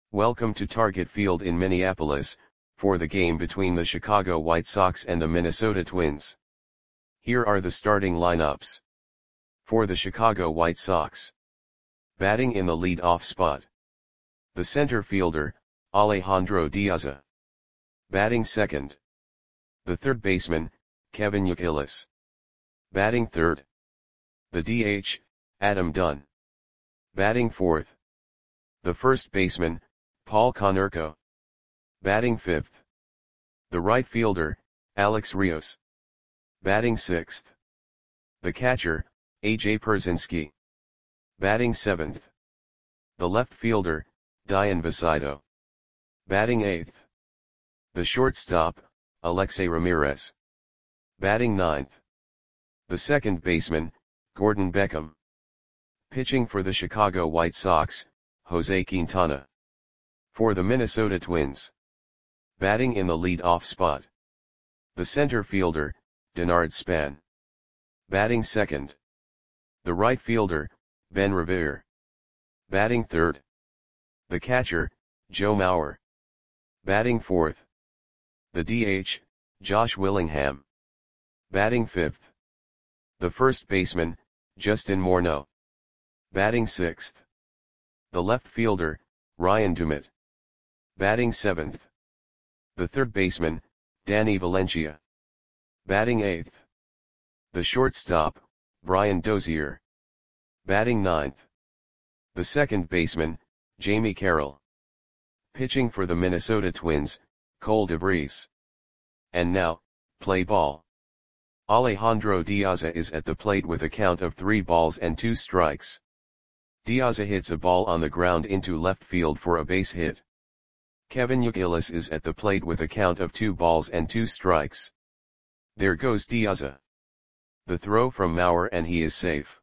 Welcome to Target Field in Minneapolis, for the game between the Chicago White Sox and the Minnesota Twins. Here are the starting lineups. For the Chicago White Sox. Batting in the lead-off spot. The center fielder, Alejandro De Aza. Batting second. The third baseman, Kevin Youkilis. Batting third. The DH, Adam Dunn. Batting fourth. The first baseman, Paul Konerko. Batting fifth. The right fielder, Alex Rios. Batting sixth. The catcher, A.J. Pierzynski. Batting seventh. The left fielder, Dayan Vicito. Batting eighth. The shortstop, Alexei Ramirez. Batting ninth. The second baseman, Gordon Beckham. Pitching for the Chicago White Sox, Jose Quintana. For the Minnesota Twins. Batting in the lead-off spot. The center fielder, Denard Span. Batting second. The right fielder, Ben Revere. Batting third. The catcher, Joe Mauer. Batting fourth. The DH, Josh Willingham. Batting fifth. The first baseman, Justin Morneau. Batting sixth. The left fielder, Ryan Dumit. Batting seventh. The third baseman, Danny Valencia. Batting eighth. The shortstop, Brian Dozier. Batting ninth. The second baseman, Jamie Carroll. Pitching for the Minnesota Twins, Cole DeVries. And now, play ball. Alejandro De Aza is at the plate with a count of 3 balls and 2 strikes. De Aza hits a ball on the ground into left field for a base hit. Kevin Youkilis is at the plate with a count of 2 balls and 2 strikes. There goes De Aza. The throw from Mauer and he is safe.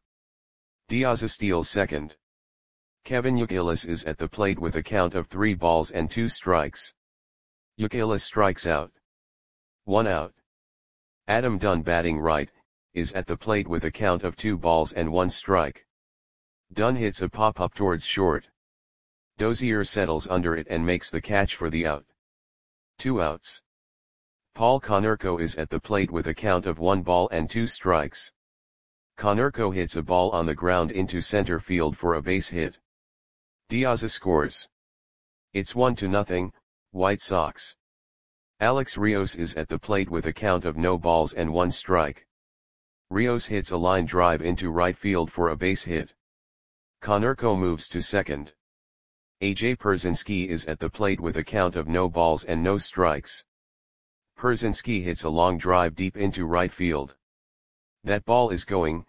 De Aza steals second. Kevin Youkilis is at the plate with a count of 3 balls and 2 strikes. Youkilis strikes out. 1 out. Adam Dunn, batting right, is at the plate with a count of 2 balls and 1 strike. Dunn hits a pop-up towards short. Dozier settles under it and makes the catch for the out. 2 outs. Paul Konerko is at the plate with a count of 1 ball and 2 strikes. Konerko hits a ball on the ground into center field for a base hit. De Aza scores. It's 1-0, White Sox. Alex Rios is at the plate with a count of no balls and 1 strike. Rios hits a line drive into right field for a base hit. Konerko moves to second. A.J. Pierzynski is at the plate with a count of no balls and no strikes. Pierzynski hits a long drive deep into right field. That ball is gone.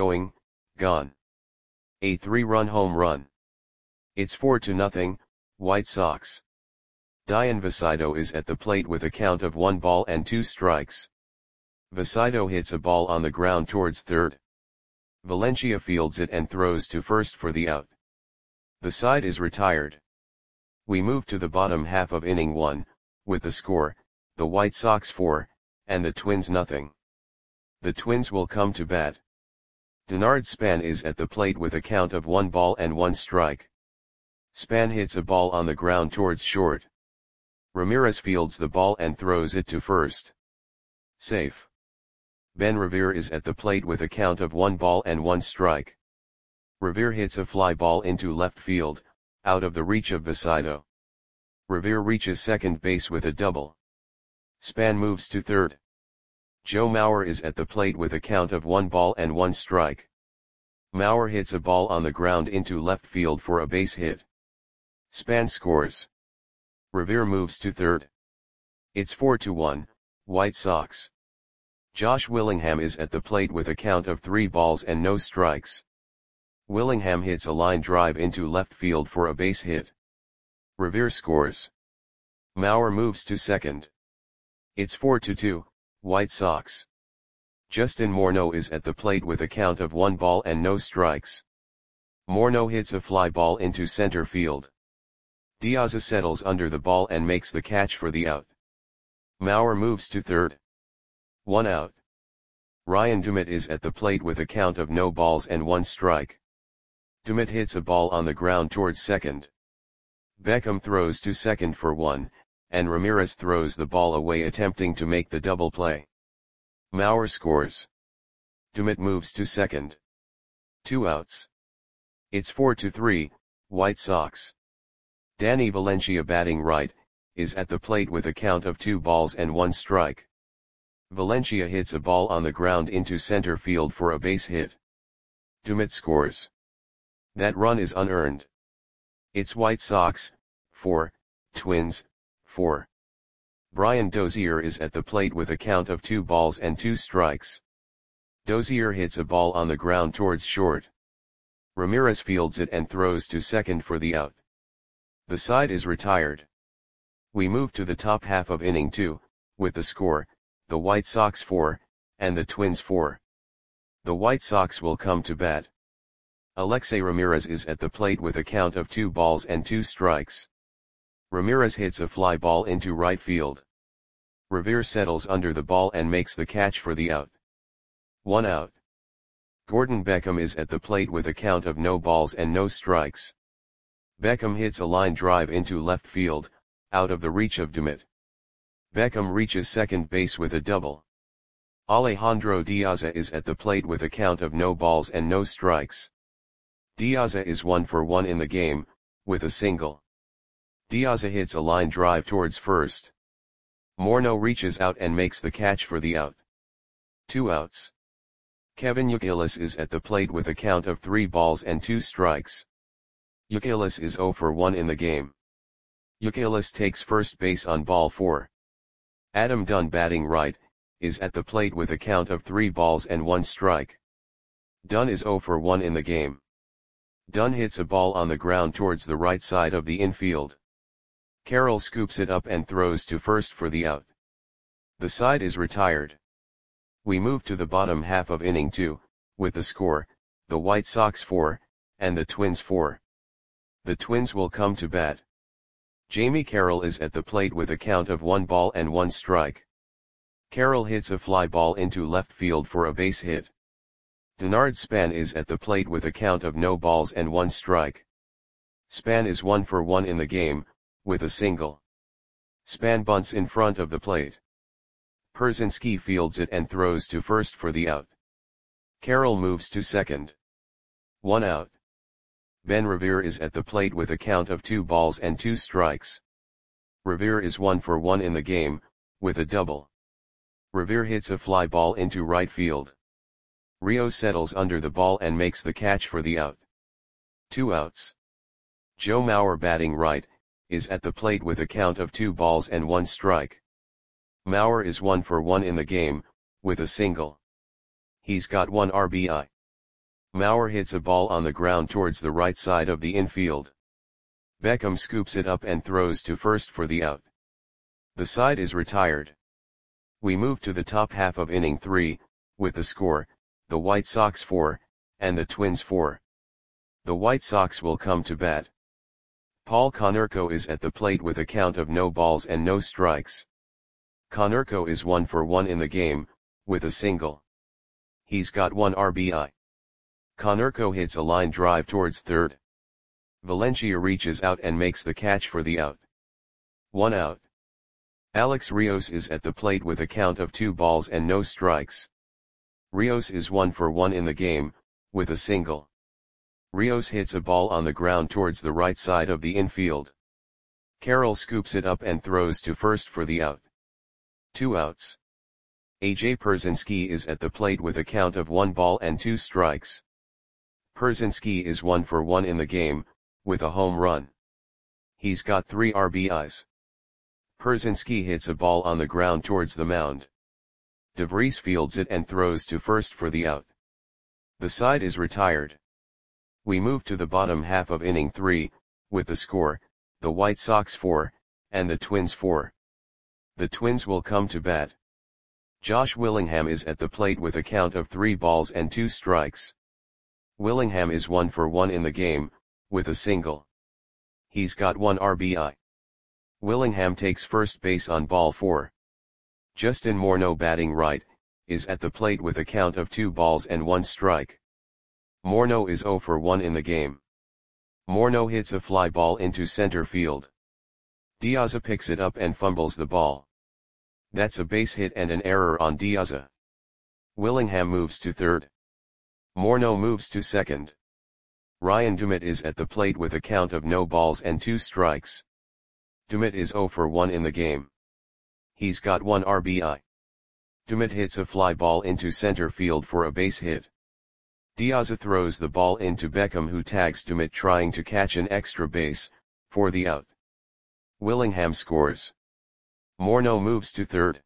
A 3-run home run. It's 4-0, White Sox. Dayan Vicito is at the plate with a count of 1 ball and 2 strikes. Vicito hits a ball on the ground towards third. Valencia fields it and throws to first for the out. The side is retired. We move to the bottom half of inning 1, with the score, the White Sox 4, and the Twins 0. The Twins will come to bat. Denard Span is at the plate with a count of 1 ball and 1 strike. Span hits a ball on the ground towards short. Ramirez fields the ball and throws it to first. Safe. Ben Revere is at the plate with a count of 1 ball and 1 strike. Revere hits a fly ball into left field, out of the reach of Vicito. Revere reaches second base with a double. Span moves to third. Joe Mauer is at the plate with a count of 1 ball and 1 strike. Mauer hits a ball on the ground into left field for a base hit. Span scores. Revere moves to third. It's 4-1, White Sox. Josh Willingham is at the plate with a count of 3 balls and no strikes. Willingham hits a line drive into left field for a base hit. Revere scores. Mauer moves to second. It's 4-2, White Sox. Justin Morneau is at the plate with a count of 1 ball and no strikes. Morneau hits a fly ball into center field. De Aza settles under the ball and makes the catch for the out. Mauer moves to third. 1 out. Ryan Dumit is at the plate with a count of no balls and 1 strike. Dumit hits a ball on the ground towards second. Beckham throws to second for 1, and Ramirez throws the ball away attempting to make the double play. Maurer scores. Dumit moves to second. 2 outs. It's 4-3, White Sox. Danny Valencia batting right, is at the plate with a count of 2 balls and 1 strike. Valencia hits a ball on the ground into center field for a base hit. Dumit scores. That run is unearned. It's White Sox, 4, Twins, 4. Brian Dozier is at the plate with a count of 2 balls and 2 strikes. Dozier hits a ball on the ground towards short. Ramirez fields it and throws to second for the out. The side is retired. We move to the top half of inning 2, with the score, the White Sox 4, and the Twins 4. The White Sox will come to bat. Alexei Ramirez is at the plate with a count of 2 balls and 2 strikes. Ramirez hits a fly ball into right field. Revere settles under the ball and makes the catch for the out. 1 out. Gordon Beckham is at the plate with a count of no balls and no strikes. Beckham hits a line drive into left field, out of the reach of Dumit. Beckham reaches second base with a double. Alejandro Diaza is at the plate with a count of no balls and no strikes. Diaza is 1 for 1 in the game, with a single. Diaza hits a line drive towards first. Morneau reaches out and makes the catch for the out. 2 outs. Kevin Youkilis is at the plate with a count of 3 balls and 2 strikes. Youkilis is 0 for 1 in the game. Youkilis takes first base on ball 4. Adam Dunn batting right, is at the plate with a count of 3 balls and 1 strike. Dunn is 0 for 1 in the game. Dunn hits a ball on the ground towards the right side of the infield. Carroll scoops it up and throws to first for the out. The side is retired. We move to the bottom half of inning 2, with the score, the White Sox 4, and the Twins 4. The Twins will come to bat. Jamie Carroll is at the plate with a count of 1 ball and 1 strike. Carroll hits a fly ball into left field for a base hit. Denard Span is at the plate with a count of no balls and 1 strike. Span is 1 for 1 in the game, with a single. Span bunts in front of the plate. Perzinski fields it and throws to first for the out. Carroll moves to second. 1 out. Ben Revere is at the plate with a count of 2 balls and 2 strikes. Revere is 1 for 1 in the game, with a double. Revere hits a fly ball into right field. Rios settles under the ball and makes the catch for the out. 2 outs. Joe Mauer batting right, is at the plate with a count of 2 balls and 1 strike. Mauer is 1 for 1 in the game, with a single. He's got 1 RBI. Mauer hits a ball on the ground towards the right side of the infield. Beckham scoops it up and throws to first for the out. The side is retired. We move to the top half of inning 3, with the score, the White Sox 4, and the Twins 4. The White Sox will come to bat. Paul Konerko is at the plate with a count of no balls and no strikes. Konerko is 1 for 1 in the game, with a single. He's got 1 RBI. Konerko hits a line drive towards third. Valencia reaches out and makes the catch for the out. 1 out. Alex Rios is at the plate with a count of 2 balls and no strikes. Rios is 1 for 1 in the game, with a single. Rios hits a ball on the ground towards the right side of the infield. Carroll scoops it up and throws to first for the out. 2 outs. AJ Perzinski is at the plate with a count of 1 ball and 2 strikes. Perzinski is 1 for 1 in the game, with a home run. He's got 3 RBIs. Perzinski hits a ball on the ground towards the mound. DeVries fields it and throws to first for the out. The side is retired. We move to the bottom half of inning 3, with the score, the White Sox 4, and the Twins 4. The Twins will come to bat. Josh Willingham is at the plate with a count of 3 balls and 2 strikes. Willingham is 1 for 1 in the game, with a single. He's got 1 RBI. Willingham takes first base on ball 4. Justin Morneau batting right, is at the plate with a count of 2 balls and 1 strike. Morneau is 0 for 1 in the game. Morneau hits a fly ball into center field. Diaza picks it up and fumbles the ball. That's a base hit and an error on Diaza. Willingham moves to third. Morneau moves to second. Ryan Dumit is at the plate with a count of no balls and 2 strikes. Dumit is 0 for 1 in the game. He's got 1 RBI. Dumit hits a fly ball into center field for a base hit. Diaza throws the ball into Beckham, who tags Dumit trying to catch an extra base, for the out. Willingham scores. Morneau moves to third.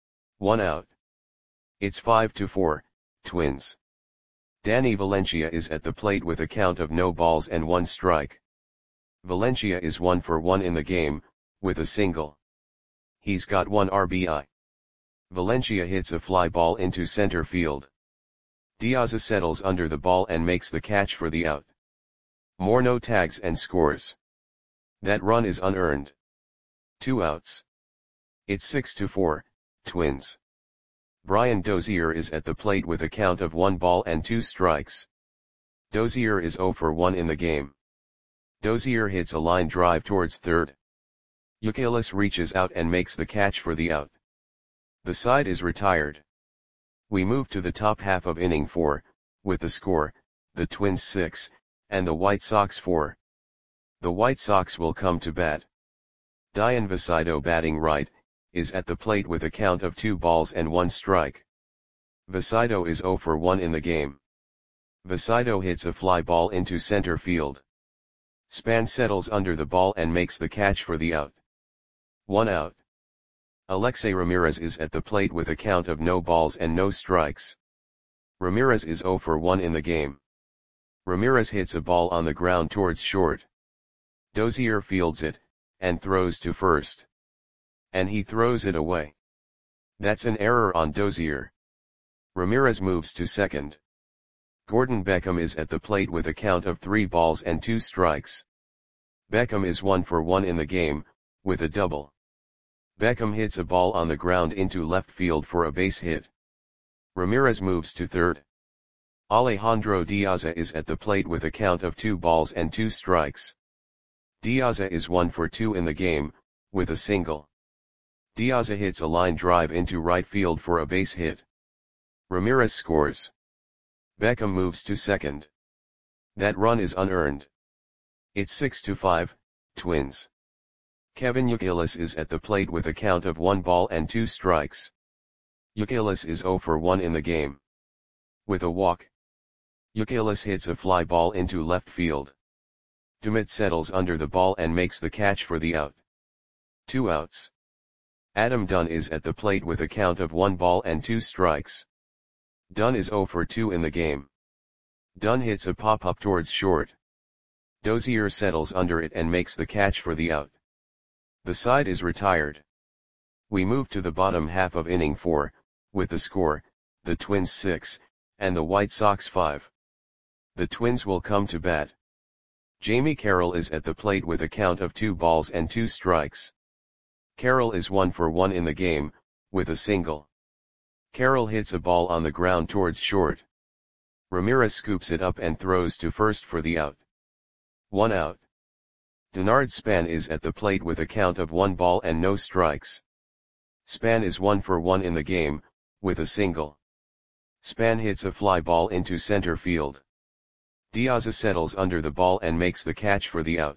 1 out. It's 5-4, Twins. Danny Valencia is at the plate with a count of no balls and 1 strike. Valencia is 1 for 1 in the game, with a single. He's got 1 RBI. Valencia hits a fly ball into center field. Diaza settles under the ball and makes the catch for the out. Morneau tags and scores. That run is unearned. 2 outs. It's 6-4, Twins. Brian Dozier is at the plate with a count of 1 ball and 2 strikes. Dozier is 0 for 1 in the game. Dozier hits a line drive towards third. Youkilis reaches out and makes the catch for the out. The side is retired. We move to the top half of inning 4, with the score, the Twins 6, and the White Sox 4. The White Sox will come to bat. Dian Vasido, batting right, is at the plate with a count of 2 balls and 1 strike. Vasido is 0 for 1 in the game. Vasido hits a fly ball into center field. Span settles under the ball and makes the catch for the out. 1 out. Alexei Ramirez is at the plate with a count of no balls and no strikes. Ramirez is 0 for 1 in the game. Ramirez hits a ball on the ground towards short. Dozier fields it, and throws to first. And he throws it away. That's an error on Dozier. Ramirez moves to second. Gordon Beckham is at the plate with a count of 3 balls and 2 strikes. Beckham is 1 for 1 in the game, with a double. Beckham hits a ball on the ground into left field for a base hit. Ramirez moves to third. Alejandro Diaza is at the plate with a count of 2 balls and 2 strikes. Diaza is 1 for 2 in the game, with a single. Diaza hits a line drive into right field for a base hit. Ramirez scores. Beckham moves to second. That run is unearned. It's 6-5, Twins. Kevin Youkilis is at the plate with a count of 1 ball and 2 strikes. Youkilis is 0 for 1 in the game. With a walk. Youkilis hits a fly ball into left field. Dumit settles under the ball and makes the catch for the out. 2 outs. Adam Dunn is at the plate with a count of 1 ball and 2 strikes. Dunn is 0 for 2 in the game. Dunn hits a pop-up towards short. Dozier settles under it and makes the catch for the out. The side is retired. We move to the bottom half of inning 4, with the score, the Twins 6, and the White Sox 5. The Twins will come to bat. Jamie Carroll is at the plate with a count of 2 balls and 2 strikes. Carroll is 1 for 1 in the game, with a single. Carroll hits a ball on the ground towards short. Ramirez scoops it up and throws to first for the out. 1 out. Denard Span is at the plate with a count of 1 ball and no strikes. Span is 1 for 1 in the game, with a single. Span hits a fly ball into center field. Diaza settles under the ball and makes the catch for the out.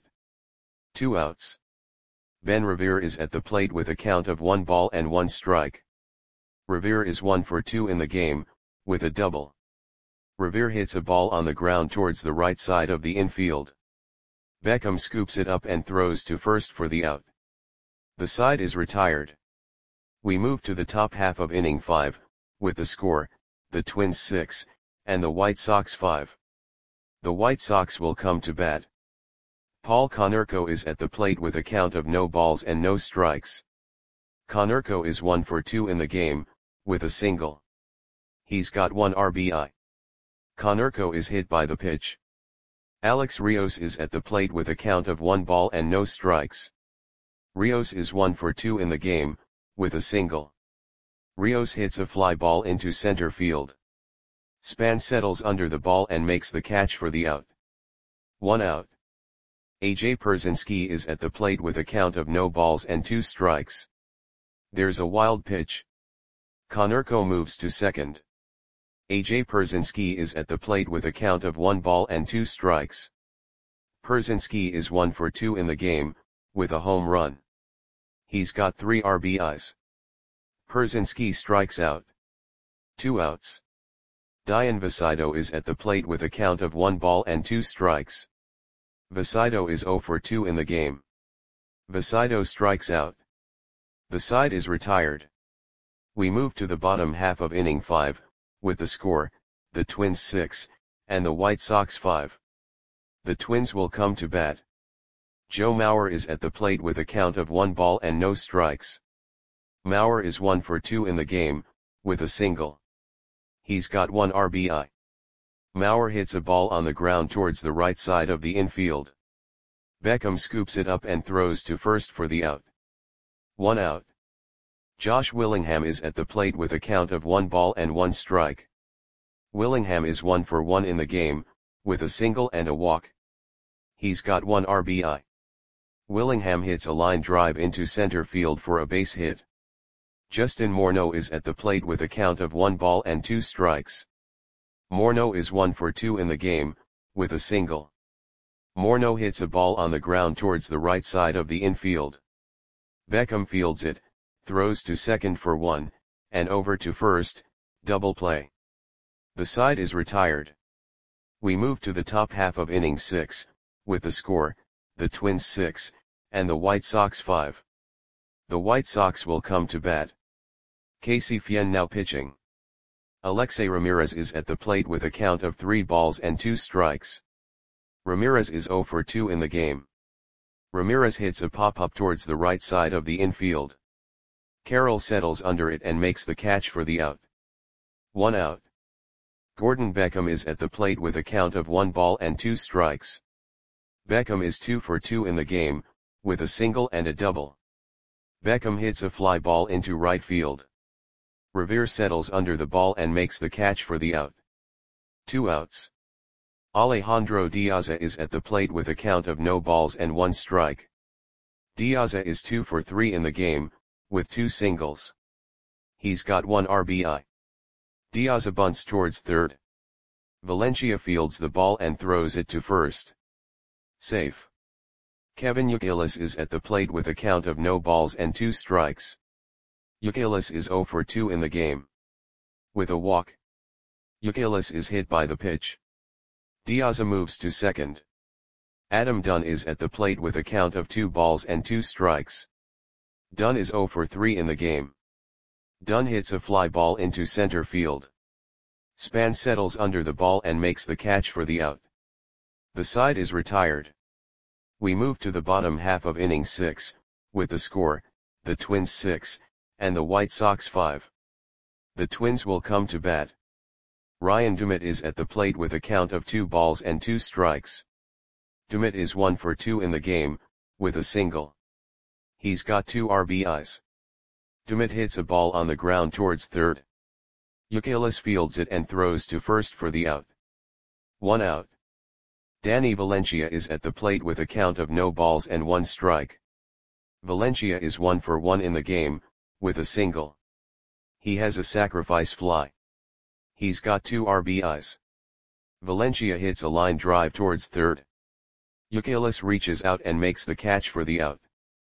2 outs. Ben Revere is at the plate with a count of 1 ball and 1 strike. Revere is 1 for 2 in the game, with a double. Revere hits a ball on the ground towards the right side of the infield. Beckham scoops it up and throws to first for the out. The side is retired. We move to the top half of inning 5, with the score, the Twins 6, and the White Sox 5. The White Sox will come to bat. Paul Konerko is at the plate with a count of no balls and no strikes. Konerko is 1 for 2 in the game, with a single. He's got 1 RBI. Konerko is hit by the pitch. Alex Rios is at the plate with a count of 1 ball and no strikes. Rios is 1 for 2 in the game, with a single. Rios hits a fly ball into center field. Span settles under the ball and makes the catch for the out. 1 out. AJ Pierzynski is at the plate with a count of no balls and 2 strikes. There's a wild pitch. Konerko moves to second. AJ Pierzynski is at the plate with a count of 1 ball and 2 strikes. Pierzynski is 1 for 2 in the game, with a home run. He's got 3 RBIs. Pierzynski strikes out. 2 outs. Dayan Visito is at the plate with a count of 1 ball and 2 strikes. Visito is 0 for 2 in the game. Visito strikes out. The side is retired. We move to the bottom half of inning 5, with the score, the Twins 6, and the White Sox 5. The Twins will come to bat. Joe Mauer is at the plate with a count of 1 ball and no strikes. Mauer is 1 for 2 in the game, with a single. He's got 1 RBI. Mauer hits a ball on the ground towards the right side of the infield. Beckham scoops it up and throws to first for the out. 1 out. Josh Willingham is at the plate with a count of 1 ball and 1 strike. Willingham is 1 for 1 in the game, with a single and a walk. He's got 1 RBI. Willingham hits a line drive into center field for a base hit. Justin Morneau is at the plate with a count of 1 ball and 2 strikes. Morneau is 1 for 2 in the game, with a single. Morneau hits a ball on the ground towards the right side of the infield. Beckham fields it, throws to second for 1, and over to first, double play. The side is retired. We move to the top half of inning 6, with the score, the Twins 6, and the White Sox 5. The White Sox will come to bat. Casey Fien now pitching. Alexei Ramirez is at the plate with a count of 3 balls and 2 strikes. Ramirez is 0 for 2 in the game. Ramirez hits a pop-up towards the right side of the infield. Carroll settles under it and makes the catch for the out. 1 out. Gordon Beckham is at the plate with a count of 1 ball and 2 strikes. Beckham is 2 for 2 in the game, with a single and a double. Beckham hits a fly ball into right field. Revere settles under the ball and makes the catch for the out. 2 outs. Alejandro Diaza is at the plate with a count of no balls and 1 strike. Diaza is 2 for 3 in the game, with 2 singles. He's got 1 RBI. Diaza bunts towards third. Valencia fields the ball and throws it to first. Safe. Kevin Youkilis is at the plate with a count of no balls and 2 strikes. Youkilis is 0 for 2 in the game. With a walk. Youkilis is hit by the pitch. Diaza moves to second. Adam Dunn is at the plate with a count of 2 balls and 2 strikes. Dunn is 0 for 3 in the game. Dunn hits a fly ball into center field. Span settles under the ball and makes the catch for the out. The side is retired. We move to the bottom half of inning 6, with the score, the Twins 6, and the White Sox 5. The Twins will come to bat. Ryan Dumit is at the plate with a count of 2 balls and 2 strikes. Dumit is 1 for 2 in the game, with a single. He's got 2 RBIs. Dumit hits a ball on the ground towards third. Youkilis fields it and throws to first for the out. 1 out. Danny Valencia is at the plate with a count of no balls and 1 strike. Valencia is 1 for 1 in the game, with a single. He has a sacrifice fly. He's got 2 RBIs. Valencia hits a line drive towards third. Youkilis reaches out and makes the catch for the out.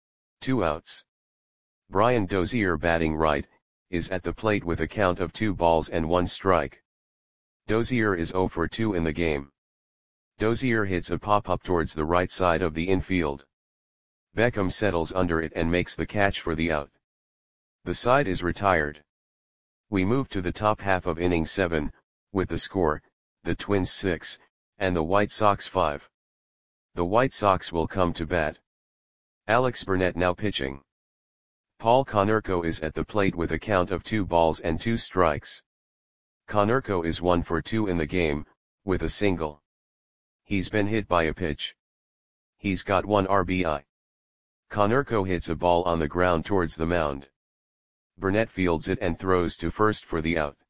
2 outs. Brian Dozier, batting right, is at the plate with a count of 2 balls and 1 strike. Dozier is 0 for 2 in the game. Dozier hits a pop-up towards the right side of the infield. Beckham settles under it and makes the catch for the out. The side is retired. We move to the top half of inning 7, with the score, the Twins 6, and the White Sox 5. The White Sox will come to bat. Alex Burnett now pitching. Paul Konerko is at the plate with a count of 2 balls and 2 strikes. Konerko is 1 for 2 in the game, with a single. He's been hit by a pitch. He's got 1 RBI. Konerko hits a ball on the ground towards the mound. Burnett fields it and throws to first for the out.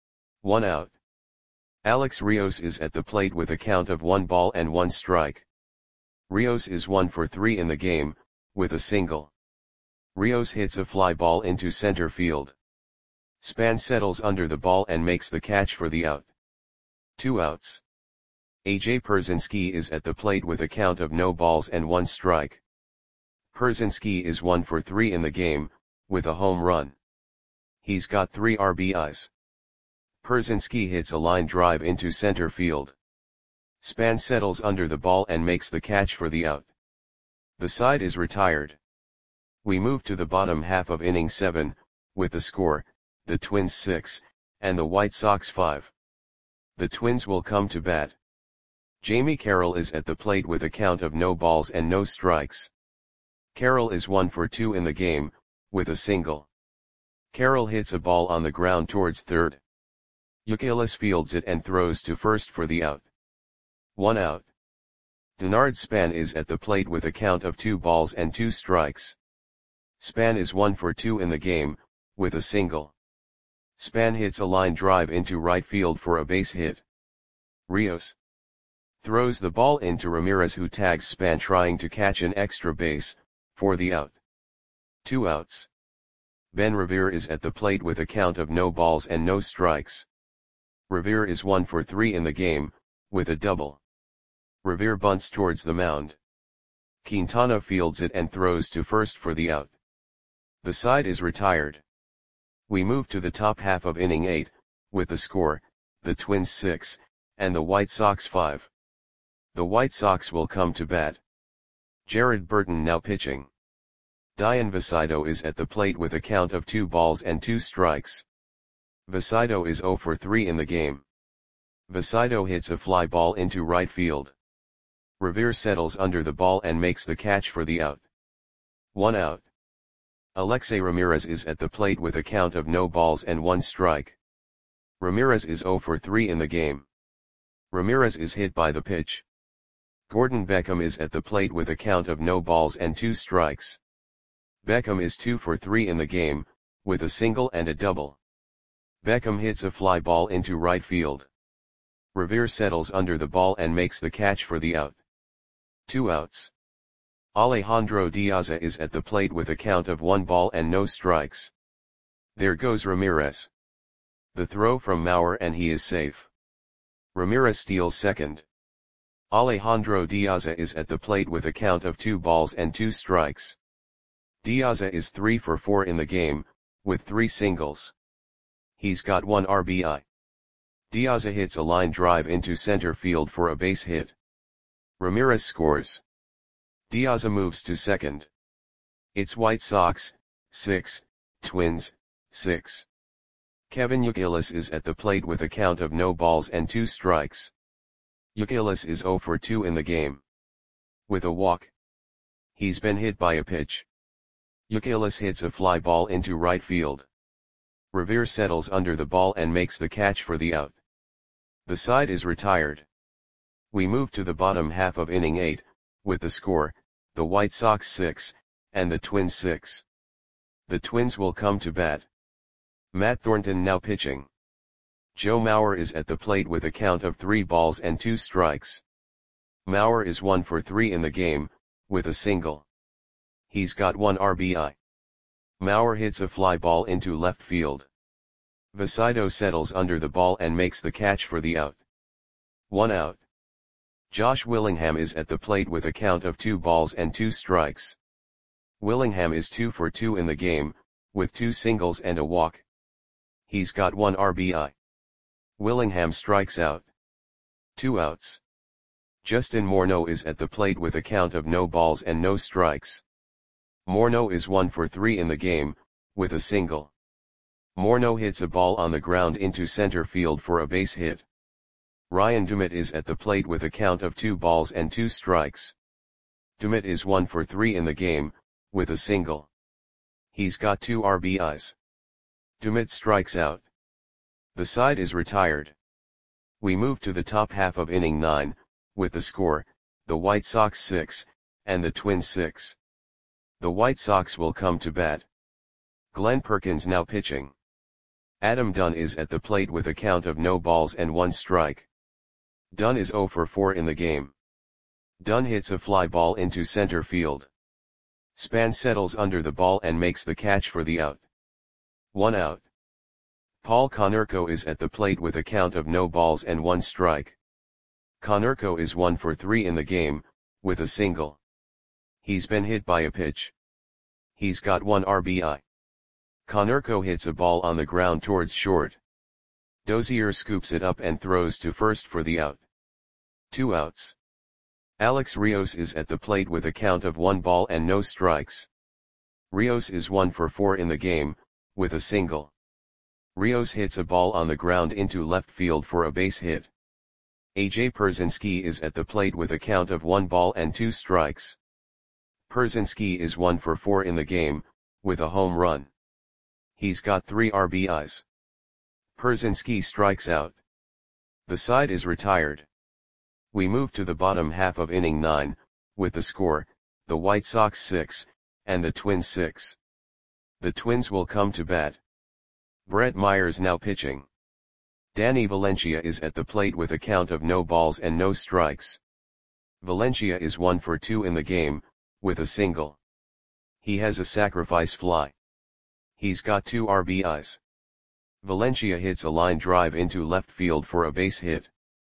1 out. Alex Rios is at the plate with a count of 1 ball and 1 strike. Rios is 1 for 3 in the game, with a single. Rios hits a fly ball into center field. Span settles under the ball and makes the catch for the out. 2 outs. AJ Pierzynski is at the plate with a count of no balls and 1 strike. Pierzynski is 1 for 3 in the game, with a home run. He's got 3 RBIs. Pierzynski hits a line drive into center field. Span settles under the ball and makes the catch for the out. The side is retired. We move to the bottom half of inning 7, with the score, the Twins 6, and the White Sox 5. The Twins will come to bat. Jamie Carroll is at the plate with a count of no balls and no strikes. Carroll is 1 for 2 in the game, with a single. Carroll hits a ball on the ground towards third. Youkilis fields it and throws to first for the out. 1 out. Denard Span is at the plate with a count of 2 balls and 2 strikes. Span is 1 for 2 in the game, with a single. Span hits a line drive into right field for a base hit. Rios throws the ball into Ramirez, who tags Span trying to catch an extra base, for the out. 2 outs. Ben Revere is at the plate with a count of no balls and no strikes. Revere is 1 for 3 in the game, with a double. Revere bunts towards the mound. Quintana fields it and throws to first for the out. The side is retired. We move to the top half of inning 8, with the score, the Twins 6, and the White Sox 5. The White Sox will come to bat. Jared Burton now pitching. Dian Vasido is at the plate with a count of 2 balls and 2 strikes. Vasido is 0 for 3 in the game. Vasido hits a fly ball into right field. Revere settles under the ball and makes the catch for the out. 1 out. Alexei Ramirez is at the plate with a count of no balls and 1 strike. Ramirez is 0 for 3 in the game. Ramirez is hit by the pitch. Gordon Beckham is at the plate with a count of no balls and 2 strikes. Beckham is 2 for 3 in the game, with a single and a double. Beckham hits a fly ball into right field. Revere settles under the ball and makes the catch for the out. 2 outs. Alejandro Diaza is at the plate with a count of 1 ball and no strikes. There goes Ramirez. The throw from Mauer and he is safe. Ramirez steals second. Alejandro Diaza is at the plate with a count of 2 balls and 2 strikes. Diaza is 3 for 4 in the game, with 3 singles. He's got 1 RBI. Diaza hits a line drive into center field for a base hit. Ramirez scores. Diaza moves to second. It's White Sox 6, Twins 6. Kevin Youkilis is at the plate with a count of no balls and 2 strikes. Youkilis is 0 for 2 in the game. With a walk. He's been hit by a pitch. Youkilis hits a fly ball into right field. Revere settles under the ball and makes the catch for the out. The side is retired. We move to the bottom half of inning 8, with the score, the White Sox 6, and the Twins 6. The Twins will come to bat. Matt Thornton now pitching. Joe Mauer is at the plate with a count of 3 balls and 2 strikes. Mauer is 1 for 3 in the game, with a single. He's got 1 RBI. Mauer hits a fly ball into left field. Vasido settles under the ball and makes the catch for the out. 1 out. Josh Willingham is at the plate with a count of 2 balls and 2 strikes. Willingham is 2 for 2 in the game, with 2 singles and a walk. He's got 1 RBI. Willingham strikes out. 2 outs. Justin Morneau is at the plate with a count of no balls and no strikes. Morneau is 1 for 3 in the game, with a single. Morneau hits a ball on the ground into center field for a base hit. Ryan Dumit is at the plate with a count of 2 balls and 2 strikes. Dumit is 1 for 3 in the game, with a single. He's got 2 RBIs. Dumit strikes out. The side is retired. We move to the top half of inning 9, with the score, the White Sox 6, and the Twins 6. The White Sox will come to bat. Glenn Perkins now pitching. Adam Dunn is at the plate with a count of no balls and 1 strike. Dunn is 0 for 4 in the game. Dunn hits a fly ball into center field. Span settles under the ball and makes the catch for the out. 1 out. Paul Konerko is at the plate with a count of no balls and 1 strike. Konerko is 1 for 3 in the game, with a single. He's been hit by a pitch. He's got 1 RBI. Konerko hits a ball on the ground towards short. Dozier scoops it up and throws to first for the out. 2 outs. Alex Rios is at the plate with a count of 1 ball and no strikes. Rios is 1 for 4 in the game, with a single. Rios hits a ball on the ground into left field for a base hit. AJ Pierzynski is at the plate with a count of 1 ball and 2 strikes. Pierzynski is 1 for 4 in the game, with a home run. He's got 3 RBIs. Pierzynski strikes out. The side is retired. We move to the bottom half of inning 9, with the score, the White Sox 6, and the Twins 6. The Twins will come to bat. Brett Myers now pitching. Danny Valencia is at the plate with a count of no balls and no strikes. Valencia is 1 for 2 in the game, with a single. He has a sacrifice fly. He's got 2 RBIs. Valencia hits a line drive into left field for a base hit.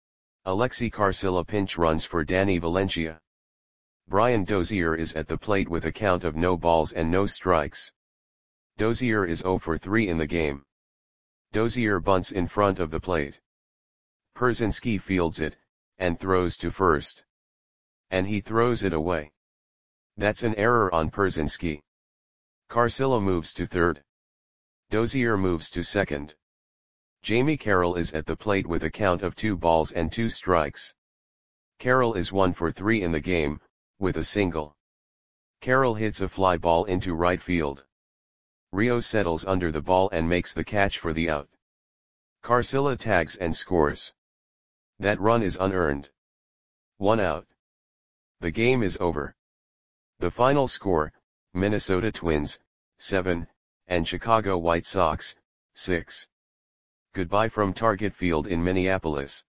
Alexi Carcilla pinch runs for Danny Valencia. Brian Dozier is at the plate with a count of no balls and no strikes. Dozier is 0 for 3 in the game. Dozier bunts in front of the plate. Pierzynski fields it, and throws to first. And he throws it away. That's an error on Pierzynski. Carcilla moves to third. Dozier moves to second. Jamie Carroll is at the plate with a count of 2 balls and 2 strikes. Carroll is 1 for 3 in the game, with a single. Carroll hits a fly ball into right field. Rios settles under the ball and makes the catch for the out. Carcilla tags and scores. That run is unearned. 1 out. The game is over. The final score, Minnesota Twins, 7, and Chicago White Sox, 6. Goodbye from Target Field in Minneapolis.